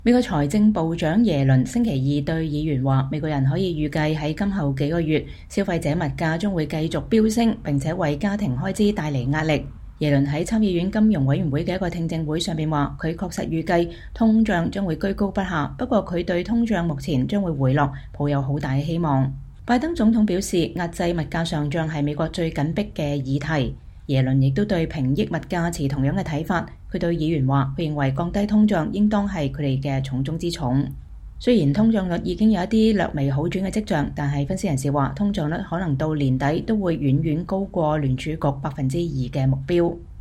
美國財政部長耶倫星期二對議員話，美國人可以預計喺今後幾個月，消費者物價將會繼續飆升，並且為家庭開支帶嚟壓力。耶倫喺參議院金融委員會嘅一個聽證會上面話，佢確實預計通脹將會居高不下，不過佢對通脹目前將會回落抱有好大嘅希望。拜登總統表示，壓制物價上漲係美國最緊迫嘅議題。耶倫亦都對平抑物價持同樣嘅睇法。佢對議員話，佢認為降低通脹應當係佢哋嘅重中之重。雖然通脹率已經有一啲略微好轉嘅跡象，但係分析人士話，通脹率可能到年底都會遠遠高過聯儲局2%嘅目標。